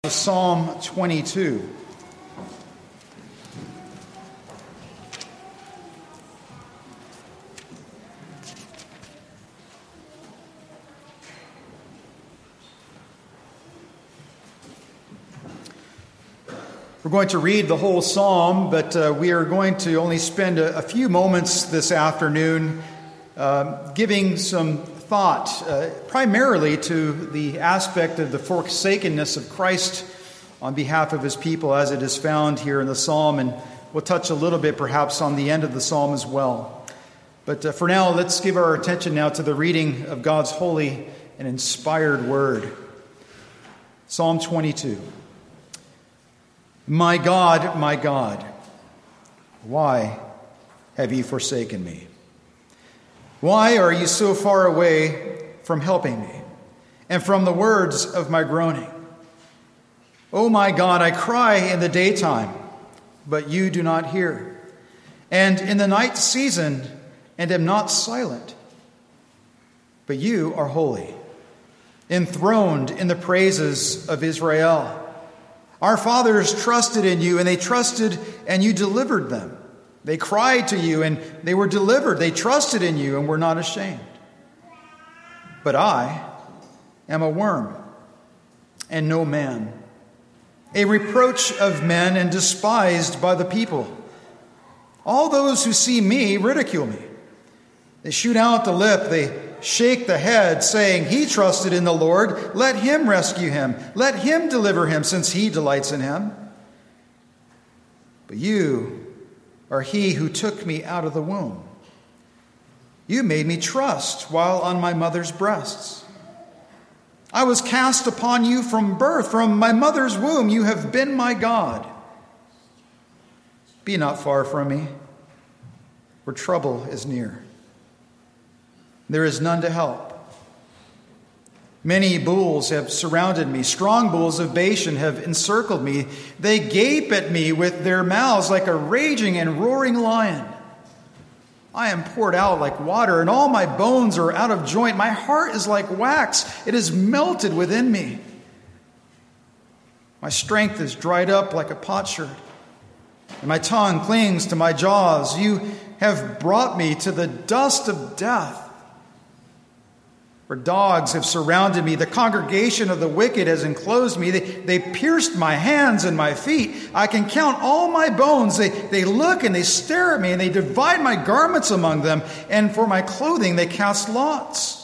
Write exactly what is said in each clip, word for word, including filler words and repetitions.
Psalm twenty-two. We're going to read the whole psalm, but uh, we are going to only spend a, a few moments this afternoon uh, giving some thought uh, primarily to the aspect of the forsakenness of Christ on behalf of his people as it is found here in the psalm, and we'll touch a little bit perhaps on the end of the psalm as well. But uh, for now, let's give our attention now to the reading of God's holy and inspired word. Psalm twenty-two. My God, my God, why have you forsaken me? Why are you so far away from helping me and from the words of my groaning? Oh my God, I cry in the daytime, but you do not hear, and in the night season, and am not silent. But you are holy, enthroned in the praises of Israel. Our fathers trusted in you, and they trusted, and you delivered them. They cried to you, and they were delivered. They trusted in you, and were not ashamed. But I am a worm, and no man, a reproach of men, and despised by the people. All those who see me ridicule me. They shoot out the lip, they shake the head, saying, he trusted in the Lord. Let him rescue him. Let him deliver him, since he delights in him. But you are he who took me out of the womb. You made me trust while on my mother's breasts. I was cast upon you from birth. From my mother's womb you have been my God. Be not far from me, for trouble is near. There is none to help. Many bulls have surrounded me. Strong bulls of Bashan have encircled me. They gape at me with their mouths like a raging and roaring lion. I am poured out like water, and all my bones are out of joint. My heart is like wax. It is melted within me. My strength is dried up like a potsherd, and my tongue clings to my jaws. You have brought me to the dust of death. For dogs have surrounded me. The congregation of the wicked has enclosed me. They, they pierced my hands and my feet. I can count all my bones. They, they look and they stare at me, and they divide my garments among them. And for my clothing they cast lots.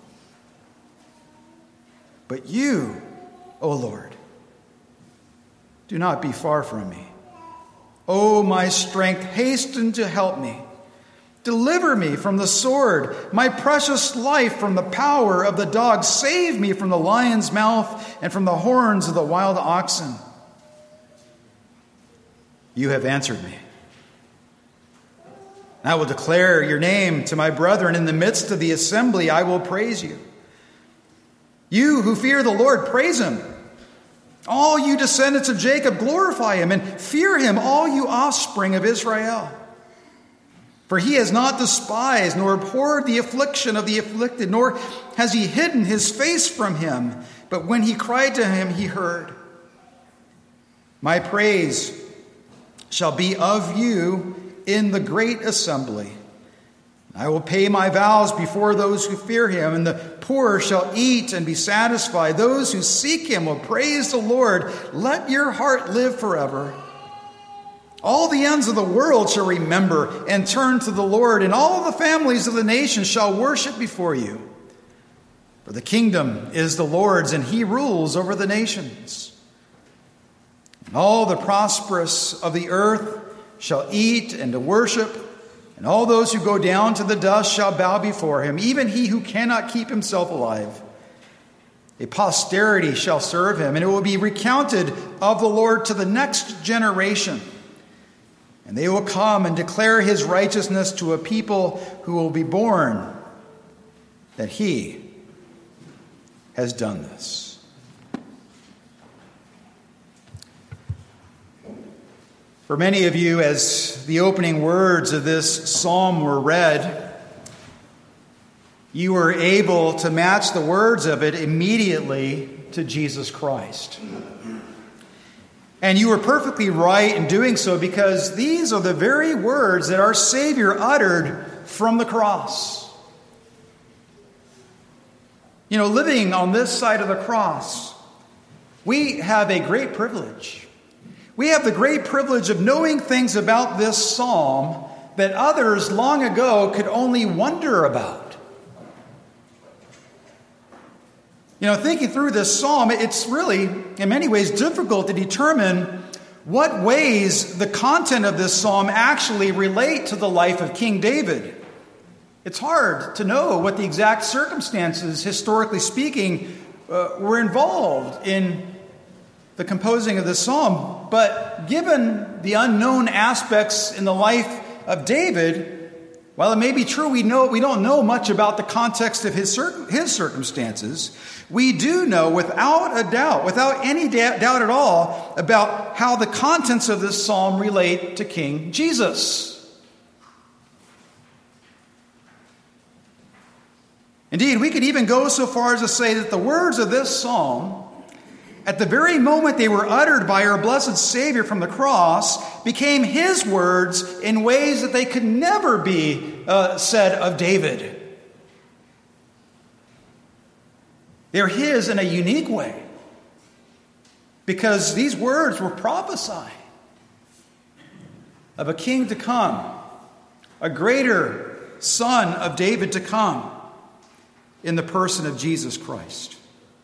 But you, O Lord, do not be far from me. O my strength, hasten to help me. Deliver me from the sword, my precious life from the power of the dog. Save me from the lion's mouth and from the horns of the wild oxen. You have answered me. I will declare your name to my brethren. In the midst of the assembly, I will praise you. You who fear the Lord, praise him. All you descendants of Jacob, glorify him, and fear him, all you offspring of Israel. For he has not despised nor abhorred the affliction of the afflicted, nor has he hidden his face from him. But when he cried to him, he heard. My praise shall be of you in the great assembly. I will pay my vows before those who fear him, and the poor shall eat and be satisfied. Those who seek him will praise the Lord. Let your heart live forever. All the ends of the world shall remember and turn to the Lord, and all the families of the nations shall worship before you. For the kingdom is the Lord's, and he rules over the nations. And all the prosperous of the earth shall eat and to worship, and all those who go down to the dust shall bow before him, even he who cannot keep himself alive. A posterity shall serve him, and it will be recounted of the Lord to the next generation. And they will come and declare his righteousness to a people who will be born, that he has done this. For many of you, as the opening words of this psalm were read, you were able to match the words of it immediately to Jesus Christ. And you were perfectly right in doing so, because these are the very words that our Savior uttered from the cross. You know, living on this side of the cross, we have a great privilege. We have the great privilege of knowing things about this psalm that others long ago could only wonder about. You know, thinking through this psalm, it's really, in many ways, difficult to determine what ways the content of this psalm actually relate to the life of King David. It's hard to know what the exact circumstances, historically speaking, uh, were involved in the composing of this psalm. But given the unknown aspects in the life of David, while it may be true we know we don't know much about the context of his cir- his circumstances, we do know without a doubt, without any da- doubt at all, about how the contents of this psalm relate to King Jesus. Indeed, we could even go so far as to say that the words of this psalm, at the very moment they were uttered by our blessed Savior from the cross, became his words in ways that they could never be uh, said of David. They're his in a unique way, because these words were prophesying of a king to come, a greater son of David to come, in the person of Jesus Christ.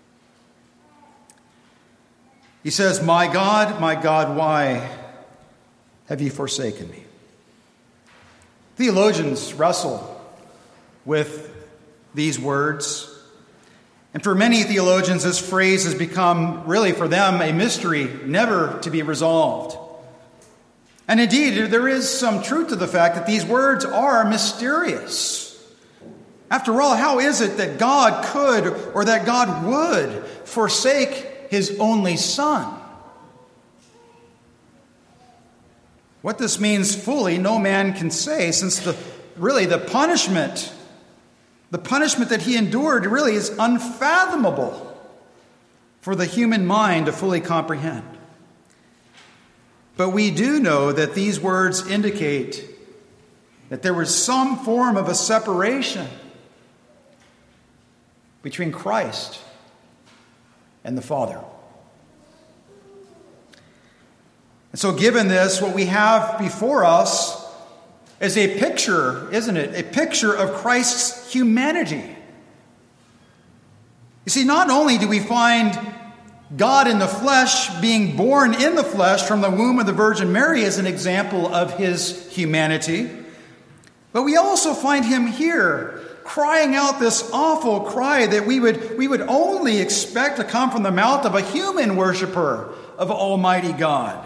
He says, "My God, my God, why have you forsaken me?" Theologians wrestle with these words. And for many theologians, this phrase has become, really for them, a mystery never to be resolved. And indeed, there is some truth to the fact that these words are mysterious. After all, how is it that God could, or that God would, forsake his only Son? What this means fully, no man can say, since the really the punishment, the punishment that he endured really is unfathomable for the human mind to fully comprehend. But we do know that these words indicate that there was some form of a separation between Christ and the Father. And so given this, what we have before us is a picture, isn't it? A picture of Christ's humanity. You see, not only do we find God in the flesh being born in the flesh from the womb of the Virgin Mary as an example of his humanity, but we also find him here crying out this awful cry that we would, we would only expect to come from the mouth of a human worshiper of Almighty God.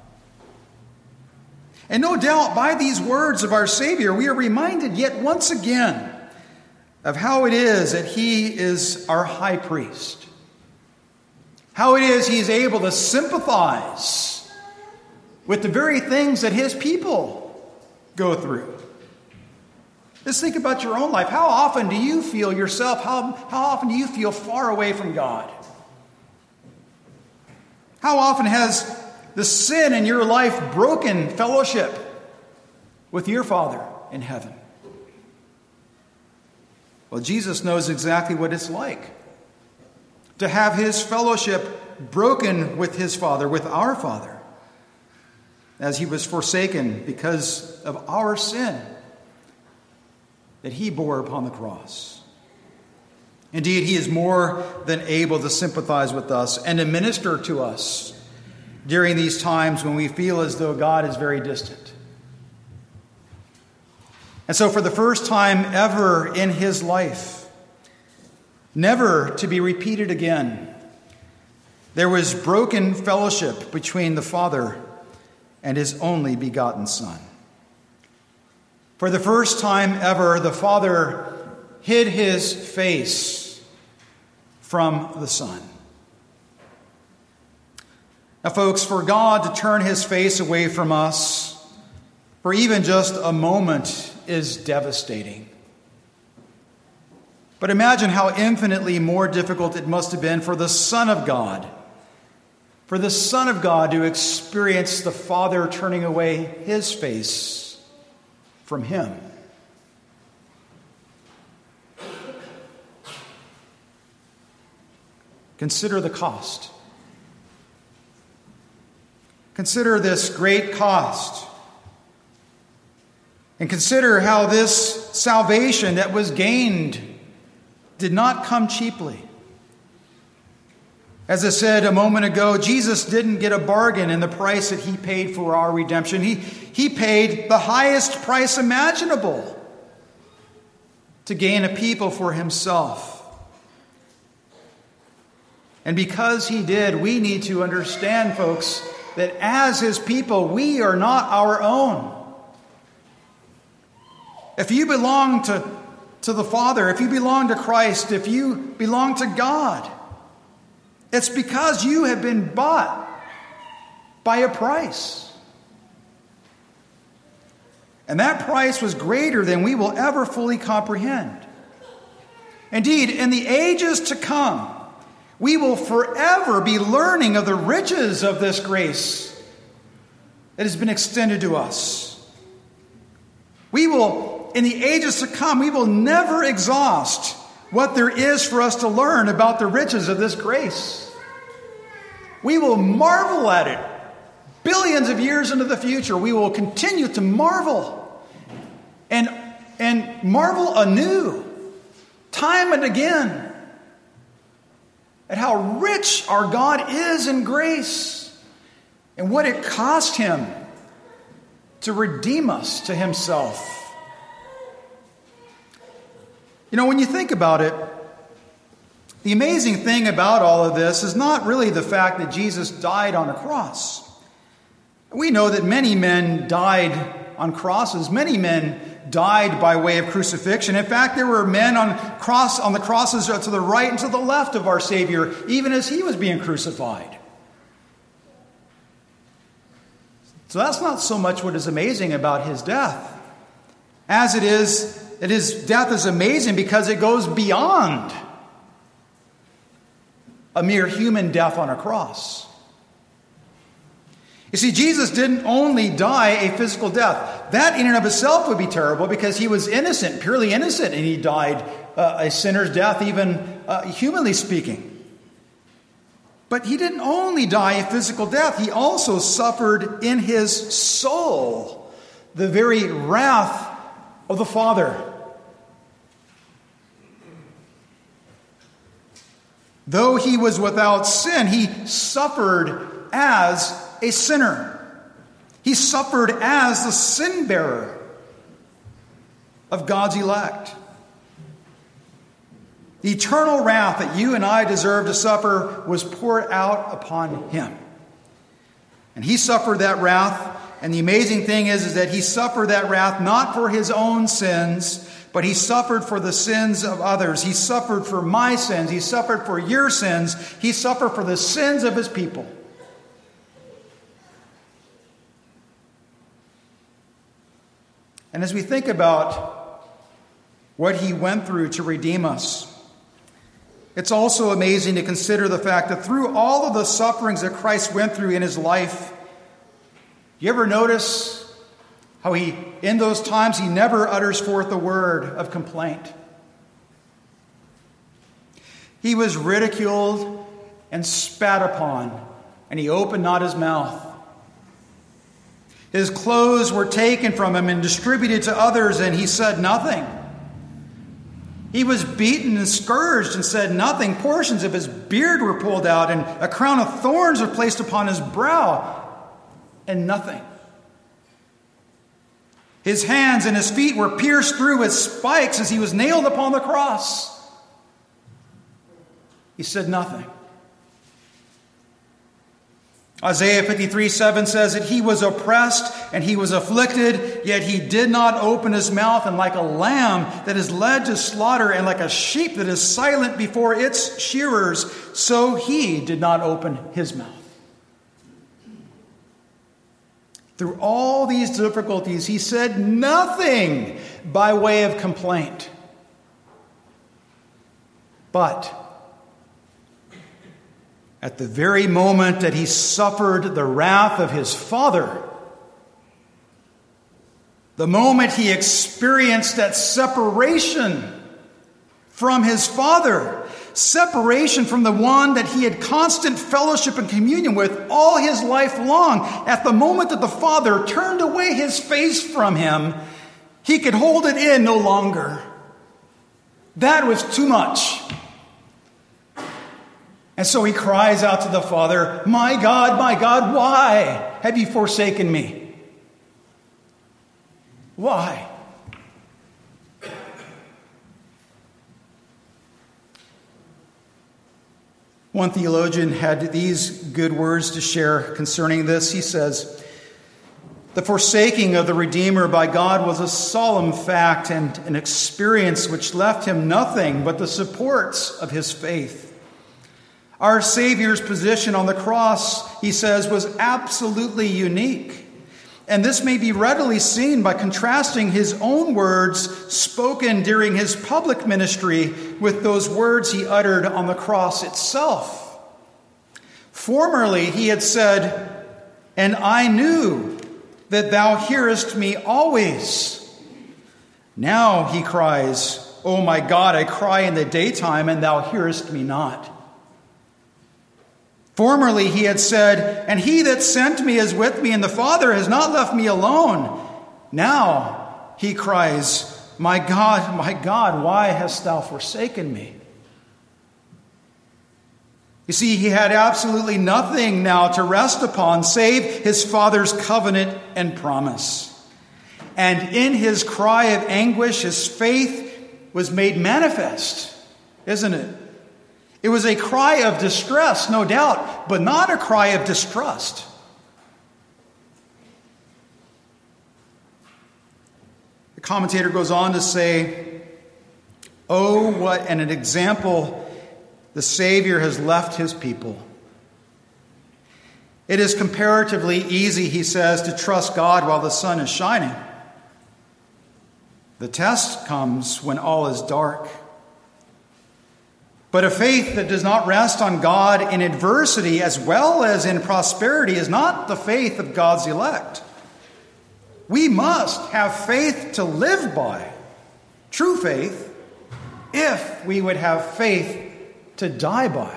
And no doubt by these words of our Savior, we are reminded yet once again of how it is that he is our high priest. How it is he is able to sympathize with the very things that his people go through. Just think about your own life. How often do you feel yourself, how, how often do you feel far away from God? How often has the sin in your life broken fellowship with your Father in heaven? Well, Jesus knows exactly what it's like to have his fellowship broken with his Father, with our Father, as he was forsaken because of our sin that he bore upon the cross. Indeed, he is more than able to sympathize with us and to minister to us during these times when we feel as though God is very distant. And so for the first time ever in his life, never to be repeated again, there was broken fellowship between the Father and his only begotten Son. For the first time ever, the Father hid his face from the Son. Now, folks, for God to turn his face away from us for even just a moment is devastating. But imagine how infinitely more difficult it must have been for the Son of God for the Son of God to experience the Father turning away his face from him. Consider the cost. Consider this great cost. And consider how this salvation that was gained did not come cheaply. As I said a moment ago, Jesus didn't get a bargain in the price that he paid for our redemption. He, he paid the highest price imaginable to gain a people for himself. And because he did, we need to understand, folks, that as his people, we are not our own. If you belong to, to the Father, if you belong to Christ, if you belong to God, it's because you have been bought by a price. And that price was greater than we will ever fully comprehend. Indeed, in the ages to come, we will forever be learning of the riches of this grace that has been extended to us. We will, in the ages to come, we will never exhaust what there is for us to learn about the riches of this grace. We will marvel at it. Billions of years into the future, we will continue to marvel and, and marvel anew, time and again, at how rich our God is in grace and what it cost him to redeem us to himself. You know, when you think about it, the amazing thing about all of this is not really the fact that Jesus died on a cross. We know that many men died on crosses. Many men died by way of crucifixion. In fact, there were men on cross on the crosses to the right and to the left of our Savior, even as he was being crucified. So that's not so much what is amazing about his death, as it is that his death is amazing because it goes beyond a mere human death on a cross. You see, Jesus didn't only die a physical death. That in and of itself would be terrible because he was innocent, purely innocent, and he died uh, a sinner's death, even uh, humanly speaking. But he didn't only die a physical death, he also suffered in his soul the very wrath of the Father. Though he was without sin, he suffered as a sinner. He suffered as the sin bearer of God's elect. The eternal wrath that you and I deserve to suffer was poured out upon him. And he suffered that wrath. And the amazing thing is, is that he suffered that wrath not for his own sins, but he suffered for the sins of others. He suffered for my sins. He suffered for your sins. He suffered for the sins of his people. And as we think about what he went through to redeem us, it's also amazing to consider the fact that through all of the sufferings that Christ went through in his life, you ever notice how he, in those times, he never utters forth a word of complaint? He was ridiculed and spat upon, and he opened not his mouth. His clothes were taken from him and distributed to others, and he said nothing. He was beaten and scourged and said nothing. Portions of his beard were pulled out, and a crown of thorns were placed upon his brow, and nothing. His hands and his feet were pierced through with spikes as he was nailed upon the cross. He said nothing. Isaiah fifty-three seven says that he was oppressed and he was afflicted, yet he did not open his mouth. And like a lamb that is led to slaughter, and like a sheep that is silent before its shearers, so he did not open his mouth. Through all these difficulties, he said nothing by way of complaint. But at the very moment that he suffered the wrath of his Father, the moment he experienced that separation from his Father, separation from the one that he had constant fellowship and communion with all his life long, at the moment that the Father turned away his face from him, he could hold it in no longer. That was too much. And so he cries out to the Father, "My God, my God, why have you forsaken me?" Why? One theologian had these good words to share concerning this. He says, "The forsaking of the Redeemer by God was a solemn fact and an experience which left him nothing but the supports of his faith. Our Savior's position on the cross," he says, "was absolutely unique. And this may be readily seen by contrasting his own words spoken during his public ministry with those words he uttered on the cross itself. Formerly he had said, 'And I knew that thou hearest me always.' Now he cries, 'O my God, I cry in the daytime, and thou hearest me not.' Formerly he had said, 'And he that sent me is with me, and the Father has not left me alone.' Now he cries, 'My God, my God, why hast thou forsaken me?'" You see, he had absolutely nothing now to rest upon save his Father's covenant and promise. And in his cry of anguish, his faith was made manifest, isn't it? It was a cry of distress, no doubt, but not a cry of distrust. The commentator goes on to say, "Oh, what an example the Savior has left his people. It is comparatively easy," he says, "to trust God while the sun is shining. The test comes when all is dark. But a faith that does not rest on God in adversity as well as in prosperity is not the faith of God's elect. We must have faith to live by, true faith, if we would have faith to die by."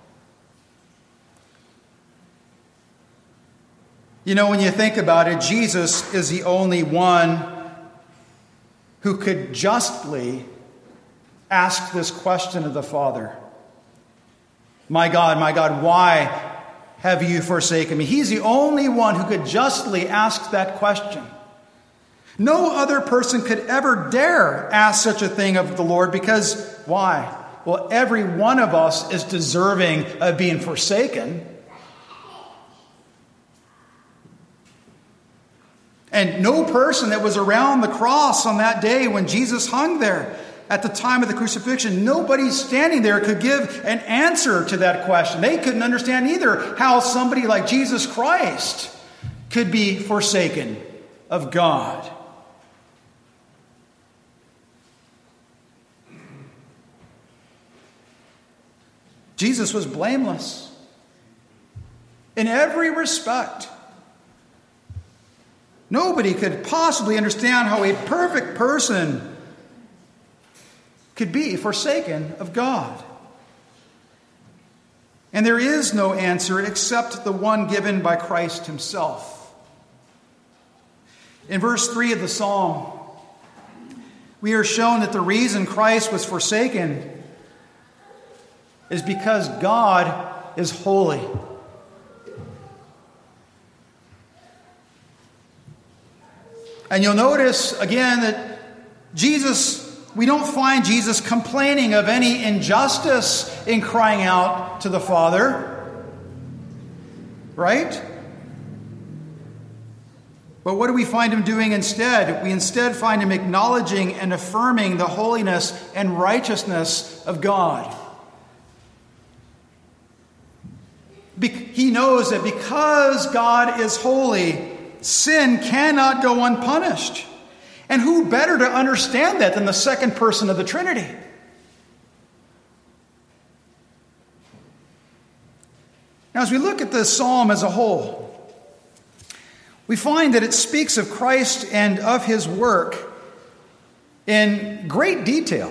You know, when you think about it, Jesus is the only one who could justly ask this question of the Father. "My God, my God, why have you forsaken me?" He's the only one who could justly ask that question. No other person could ever dare ask such a thing of the Lord, because why? Well, every one of us is deserving of being forsaken. And no person that was around the cross on that day when Jesus hung there at the time of the crucifixion, nobody standing there could give an answer to that question. They couldn't understand either how somebody like Jesus Christ could be forsaken of God. Jesus was blameless in every respect. Nobody could possibly understand how a perfect person could be forsaken of God. And there is no answer except the one given by Christ himself. In verse three of the psalm, we are shown that the reason Christ was forsaken is because God is holy. And you'll notice again that Jesus, we don't find Jesus complaining of any injustice in crying out to the Father. Right? But what do we find him doing instead? We instead find him acknowledging and affirming the holiness and righteousness of God. He knows that because God is holy, sin cannot go unpunished. And who better to understand that than the second person of the Trinity? Now, as we look at this psalm as a whole, we find that it speaks of Christ and of his work in great detail.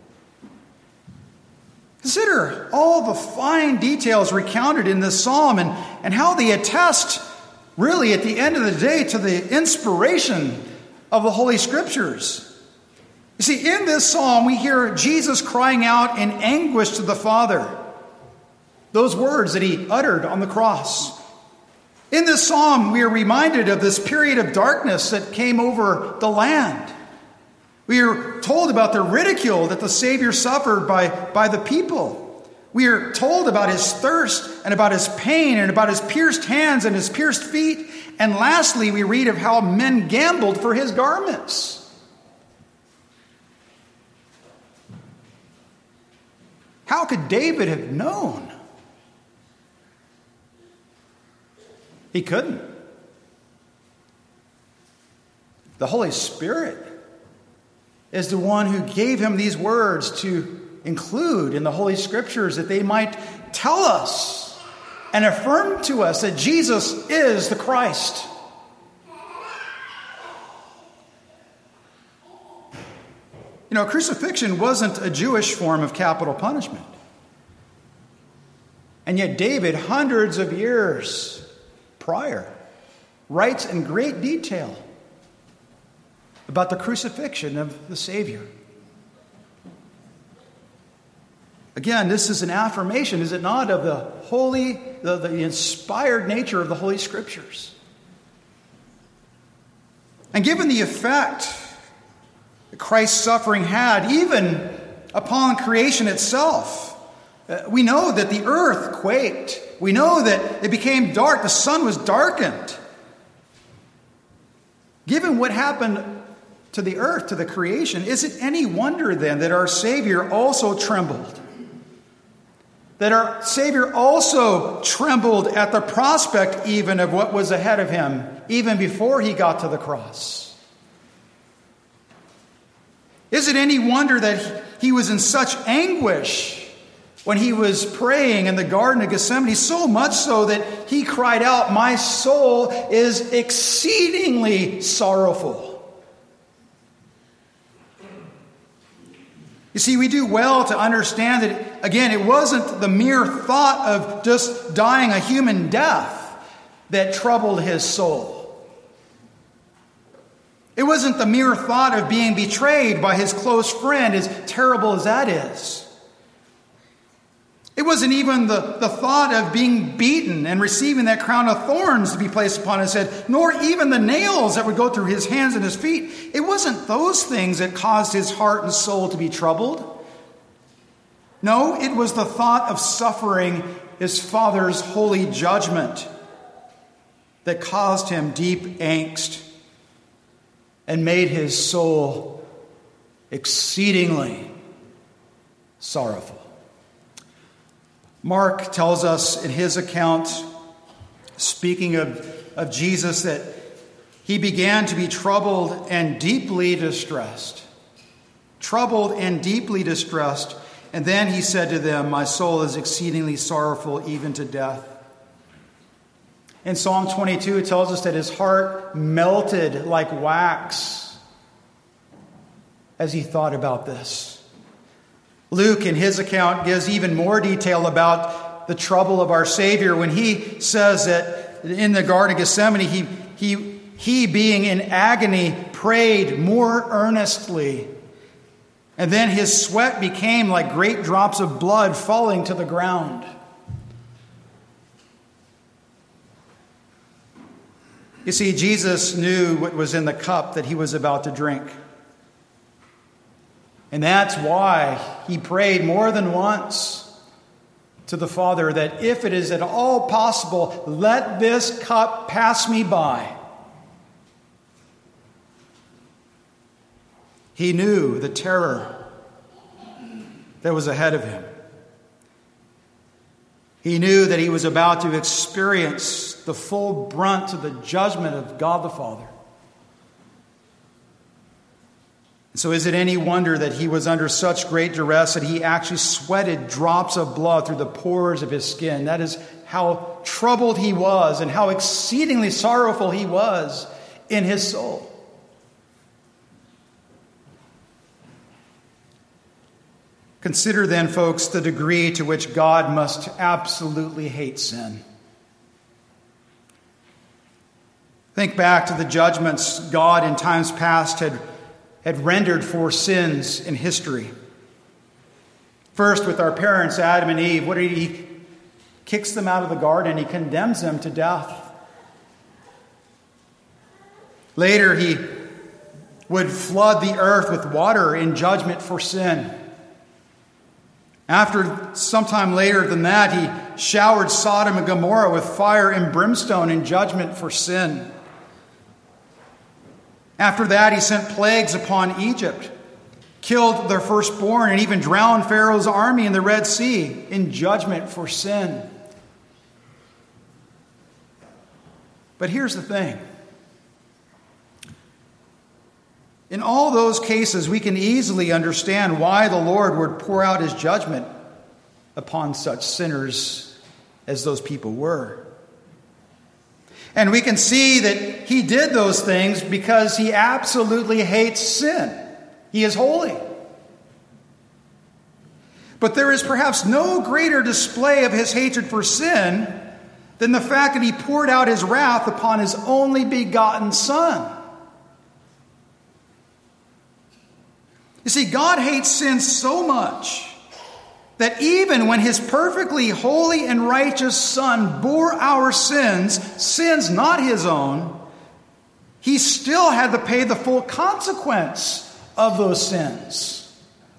Consider all the fine details recounted in this psalm and, and how they attest, really, at the end of the day, to the inspiration of the Holy Scriptures. You see, in this psalm, we hear Jesus crying out in anguish to the Father, those words that he uttered on the cross. In this psalm, we are reminded of this period of darkness that came over the land. We are told about the ridicule that the Savior suffered by, by the people. We are told about his thirst and about his pain and about his pierced hands and his pierced feet. And lastly, we read of how men gambled for his garments. How could David have known? He couldn't. The Holy Spirit is the one who gave him these words to include in the Holy Scriptures, that they might tell us and affirm to us that Jesus is the Christ. You know, crucifixion wasn't a Jewish form of capital punishment. And yet David, hundreds of years prior, writes in great detail about the crucifixion of the Savior. Again, this is an affirmation, is it not, of the holy, the, the inspired nature of the Holy Scriptures. And given the effect that Christ's suffering had, even upon creation itself, uh, we know that the earth quaked. We know that it became dark. The sun was darkened. Given what happened to the earth, to the creation, is it any wonder then that our Savior also trembled? That our Savior also trembled at the prospect even of what was ahead of him, even before he got to the cross? Is it any wonder that he was in such anguish when he was praying in the Garden of Gethsemane, so much so that he cried out, "My soul is exceedingly sorrowful"? You see, we do well to understand that, again, it wasn't the mere thought of just dying a human death that troubled his soul. It wasn't the mere thought of being betrayed by his close friend, as terrible as that is. It wasn't even the, the thought of being beaten and receiving that crown of thorns to be placed upon his head, nor even the nails that would go through his hands and his feet. It wasn't those things that caused his heart and soul to be troubled. No, it was the thought of suffering his Father's holy judgment that caused him deep angst and made his soul exceedingly sorrowful. Mark tells us in his account, speaking of, of Jesus, that he began to be troubled and deeply distressed. Troubled and deeply distressed. And then he said to them, "My soul is exceedingly sorrowful, even to death." In Psalm twenty-two, it tells us that his heart melted like wax as he thought about this. Luke, in his account, gives even more detail about the trouble of our Savior when he says that in the Garden of Gethsemane, he, he, he being in agony, prayed more earnestly. And then his sweat became like great drops of blood falling to the ground. You see, Jesus knew what was in the cup that he was about to drink. And that's why he prayed more than once to the Father that if it is at all possible, let this cup pass me by. He knew the terror that was ahead of him. He knew that he was about to experience the full brunt of the judgment of God the Father. So is it any wonder that he was under such great duress that he actually sweated drops of blood through the pores of his skin? That is how troubled he was and how exceedingly sorrowful he was in his soul. Consider then, folks, the degree to which God must absolutely hate sin. Think back to the judgments God in times past had, had rendered for sins in history. First, with our parents, Adam and Eve, what did he? He kicks them out of the garden. He condemns them to death. Later, he would flood the earth with water in judgment for sin. After sometime later than that, he showered Sodom and Gomorrah with fire and brimstone in judgment for sin. After that, he sent plagues upon Egypt, killed their firstborn, and even drowned Pharaoh's army in the Red Sea in judgment for sin. But here's the thing. In all those cases, we can easily understand why the Lord would pour out his judgment upon such sinners as those people were. And we can see that he did those things because he absolutely hates sin. He is holy. But there is perhaps no greater display of his hatred for sin than the fact that he poured out his wrath upon his only begotten Son. You see, God hates sin so much that even when his perfectly holy and righteous Son bore our sins, sins not his own, he still had to pay the full consequence of those sins.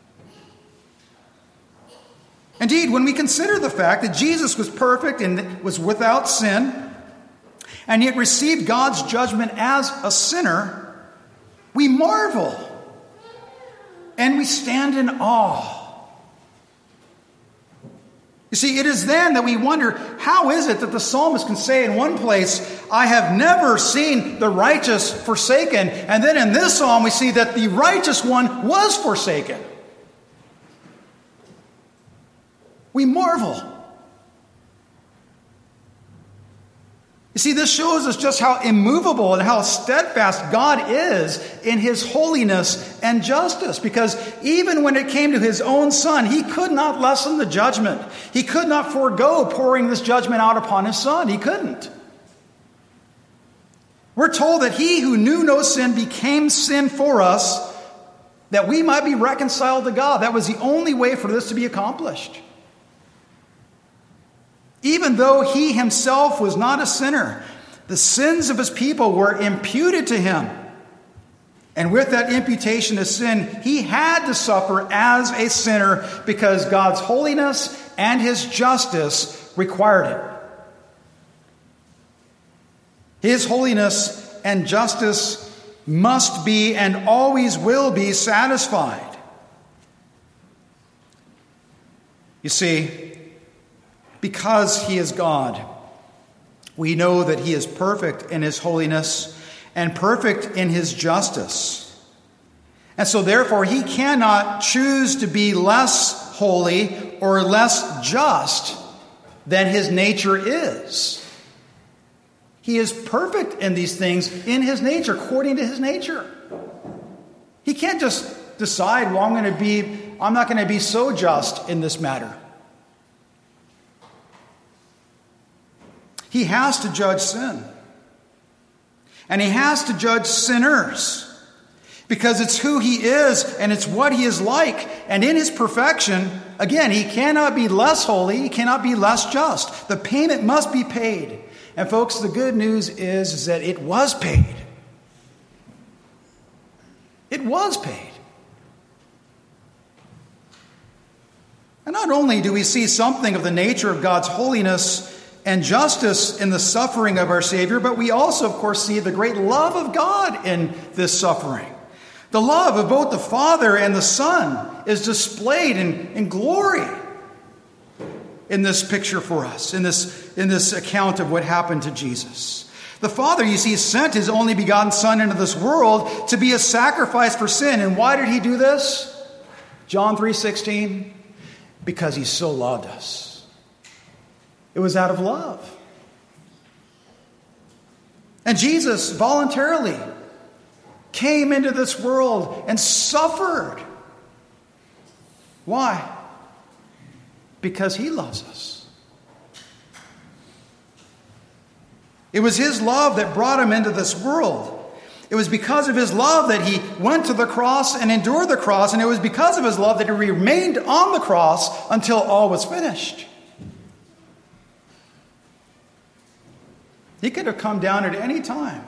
Indeed, when we consider the fact that Jesus was perfect and was without sin, and yet received God's judgment as a sinner, we marvel. And we stand in awe. You see, it is then that we wonder, how is it that the psalmist can say in one place, I have never seen the righteous forsaken, and then in this psalm we see that the righteous one was forsaken. We marvel. You see, this shows us just how immovable and how steadfast God is in his holiness and justice. Because even when it came to his own Son, he could not lessen the judgment. He could not forego pouring this judgment out upon his Son. He couldn't. We're told that he who knew no sin became sin for us, that we might be reconciled to God. That was the only way for this to be accomplished. Even though he himself was not a sinner, the sins of his people were imputed to him. And with that imputation of sin, he had to suffer as a sinner because God's holiness and his justice required it. His holiness and justice must be and always will be satisfied. You see, because he is God, we know that he is perfect in his holiness and perfect in his justice. And so therefore, he cannot choose to be less holy or less just than his nature is. He is perfect in these things in his nature, according to his nature. He can't just decide, well, I'm going to be, I'm not going to be so just in this matter. He has to judge sin. And he has to judge sinners. Because it's who he is and it's what he is like. And in his perfection, again, he cannot be less holy. He cannot be less just. The payment must be paid. And folks, the good news is, is that it was paid. It was paid. And not only do we see something of the nature of God's holiness and justice in the suffering of our Savior, but we also, of course, see the great love of God in this suffering. The love of both the Father and the Son is displayed in, in glory in this picture for us, in this, in this account of what happened to Jesus. The Father, you see, sent his only begotten Son into this world to be a sacrifice for sin. And why did he do this? John three sixteen, because he so loved us. It was out of love. And Jesus voluntarily came into this world and suffered. Why? Because he loves us. It was his love that brought him into this world. It was because of his love that he went to the cross and endured the cross. And it was because of his love that he remained on the cross until all was finished. He could have come down at any time.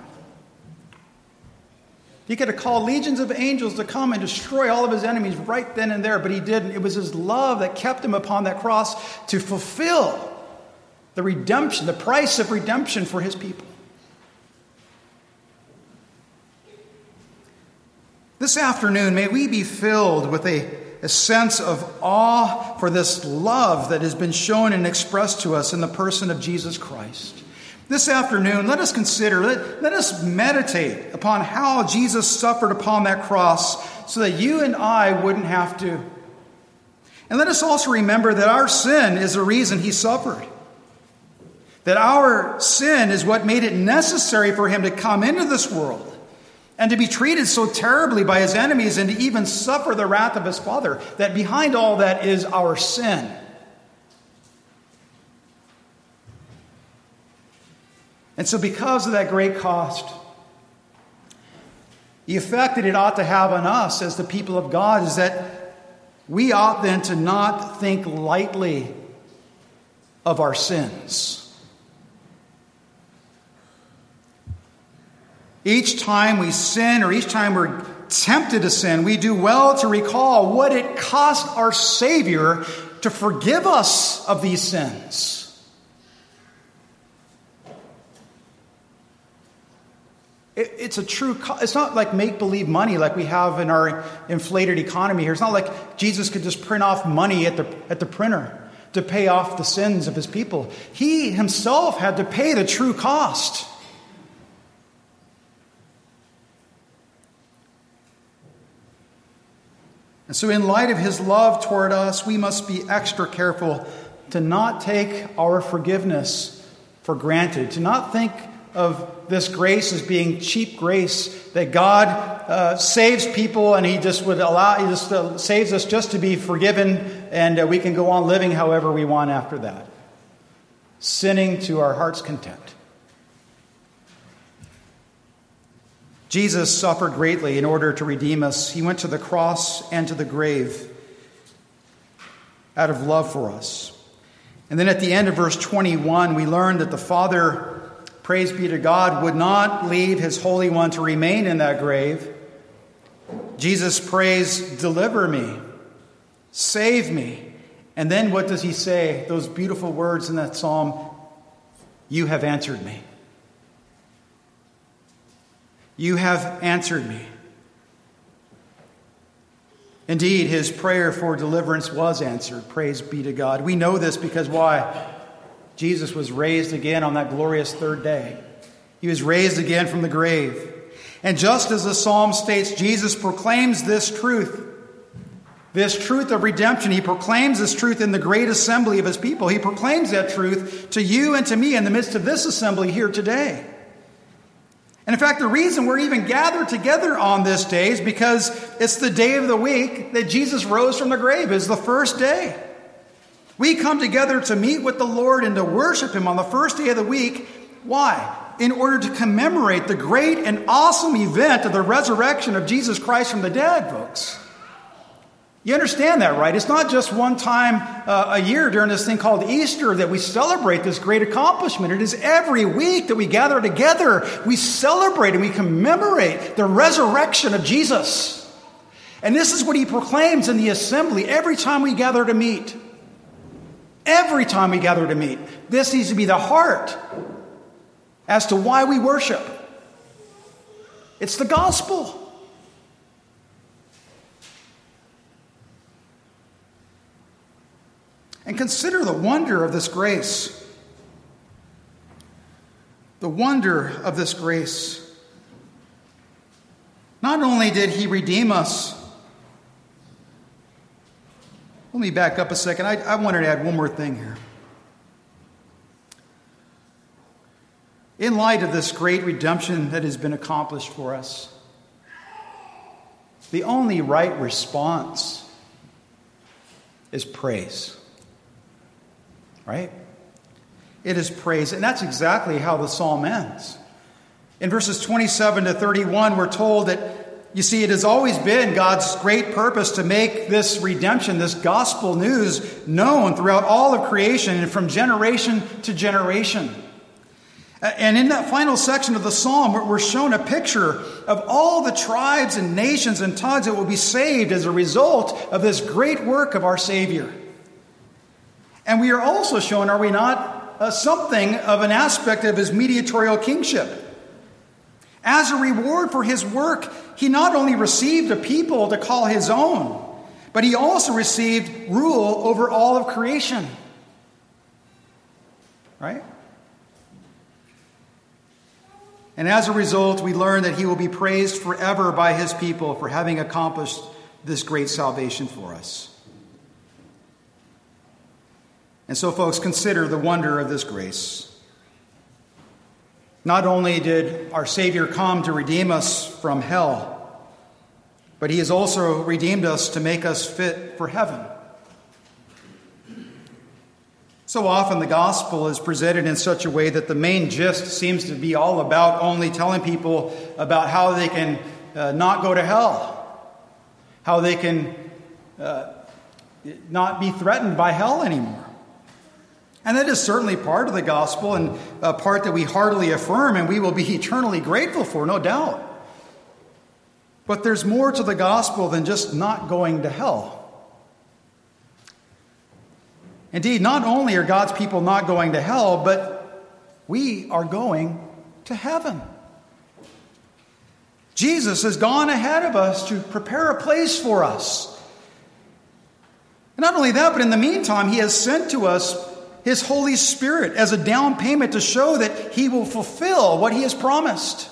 He could have called legions of angels to come and destroy all of his enemies right then and there, but he didn't. It was his love that kept him upon that cross to fulfill the redemption, the price of redemption for his people. This afternoon, may we be filled with a, a sense of awe for this love that has been shown and expressed to us in the person of Jesus Christ. This afternoon, let us consider, let, let us meditate upon how Jesus suffered upon that cross so that you and I wouldn't have to. And let us also remember that our sin is the reason he suffered. That our sin is what made it necessary for him to come into this world and to be treated so terribly by his enemies and to even suffer the wrath of his Father. That behind all that is our sin. And so because of that great cost, the effect that it ought to have on us as the people of God is that we ought then to not think lightly of our sins. Each time we sin or each time we're tempted to sin, we do well to recall what it cost our Savior to forgive us of these sins. It's a true, it's not like make-believe money like we have in our inflated economy here. It's not like Jesus could just print off money at the, at the printer to pay off the sins of his people. He himself had to pay the true cost. And so in light of his love toward us, we must be extra careful to not take our forgiveness for granted, to not think of this grace as being cheap grace, that God uh, saves people and he just would allow, he just uh, saves us just to be forgiven and uh, we can go on living however we want after that. Sinning to our heart's content. Jesus suffered greatly in order to redeem us. He went to the cross and to the grave out of love for us. And then at the end of verse twenty-one, we learn that the Father, praise be to God, would not leave his Holy One to remain in that grave. Jesus prays, deliver me, save me. And then what does he say? Those beautiful words in that psalm, you have answered me. You have answered me. Indeed, his prayer for deliverance was answered. Praise be to God. We know this because why? Jesus was raised again on that glorious third day. He was raised again from the grave. And just as the psalm states, Jesus proclaims this truth. This truth of redemption. He proclaims this truth in the great assembly of his people. He proclaims that truth to you and to me in the midst of this assembly here today. And in fact, the reason we're even gathered together on this day is because it's the day of the week that Jesus rose from the grave. It's the first day. We come together to meet with the Lord and to worship him on the first day of the week. Why? In order to commemorate the great and awesome event of the resurrection of Jesus Christ from the dead, folks. You understand that, right? It's not just one time uh, a year during this thing called Easter that we celebrate this great accomplishment. It is every week that we gather together. We celebrate and we commemorate the resurrection of Jesus. And this is what he proclaims in the assembly every time we gather to meet. Every time we gather to meet. This needs to be the heart as to why we worship. It's the gospel. And consider the wonder of this grace. The wonder of this grace. Not only did he redeem us. Let me back up a second. I, I wanted to add one more thing here. in light of this great redemption that has been accomplished for us, the only right response is praise. Right? It is praise. And that's exactly how the psalm ends. In verses twenty-seven to thirty-one, we're told that, you see, it has always been God's great purpose to make this redemption, this gospel news, known throughout all of creation and from generation to generation. And in that final section of the psalm, we're shown a picture of all the tribes and nations and tongues that will be saved as a result of this great work of our Savior. And we are also shown, are we not, uh, something of an aspect of his mediatorial kingship. As a reward for his work, he not only received a people to call his own, but he also received rule over all of creation. Right? And as a result, we learn that he will be praised forever by his people for having accomplished this great salvation for us. And so, folks, consider the wonder of this grace. Not only did our Savior come to redeem us from hell, but he has also redeemed us to make us fit for heaven. So often the gospel is presented in such a way that the main gist seems to be all about only telling people about how they can uh, not go to hell, how they can uh, not be threatened by hell anymore. And that is certainly part of the gospel and a part that we heartily affirm and we will be eternally grateful for, no doubt. But there's more to the gospel than just not going to hell. Indeed, not only are God's people not going to hell, but we are going to heaven. Jesus has gone ahead of us to prepare a place for us. And not only that, but in the meantime, he has sent to us his Holy Spirit as a down payment to show that he will fulfill what he has promised.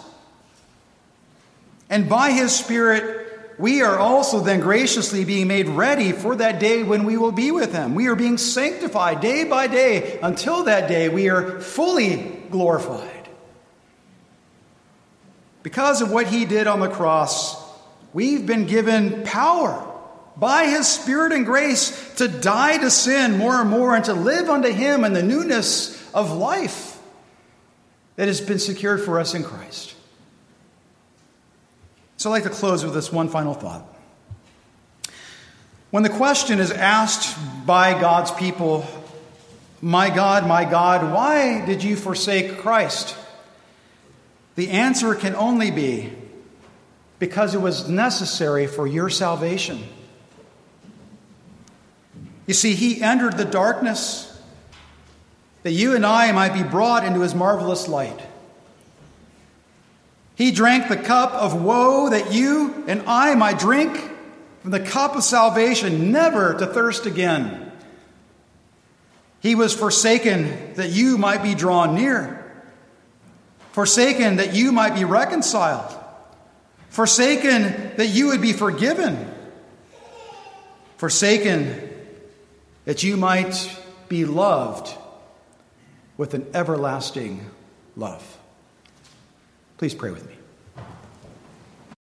And by his Spirit, we are also then graciously being made ready for that day when we will be with him. We are being sanctified day by day. Until that day, we are fully glorified. Because of what he did on the cross, we've been given power by his Spirit and grace to die to sin more and more and to live unto him in the newness of life that has been secured for us in Christ. So I'd like to close with this one final thought. When the question is asked by God's people, "My God, my God, why did you forsake Christ?" the answer can only be, because it was necessary for your salvation. You see, he entered the darkness that you and I might be brought into his marvelous light. He drank the cup of woe that you and I might drink from the cup of salvation, never to thirst again. He was forsaken that you might be drawn near, forsaken that you might be reconciled, forsaken that you would be forgiven, forsaken that you might be loved with an everlasting love. Please pray with me.